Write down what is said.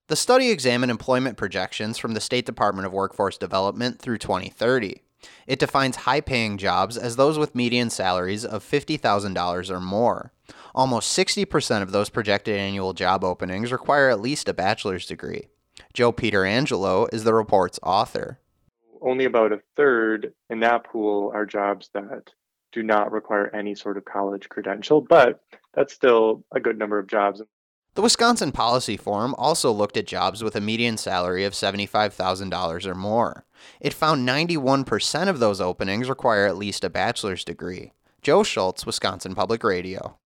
The study examined employment projections from the State Department of Workforce Development through 2030. It defines high-paying jobs as those with median salaries of $50,000 or more. Almost 60% of those projected annual job openings require at least a bachelor's degree. Joe Peterangelo is the report's author. Only about a third in that pool are jobs that do not require any sort of college credential, but that's still a good number of jobs. The Wisconsin Policy Forum also looked at jobs with a median salary of $75,000 or more. It found 91% of those openings require at least a bachelor's degree. Joe Schultz, Wisconsin Public Radio.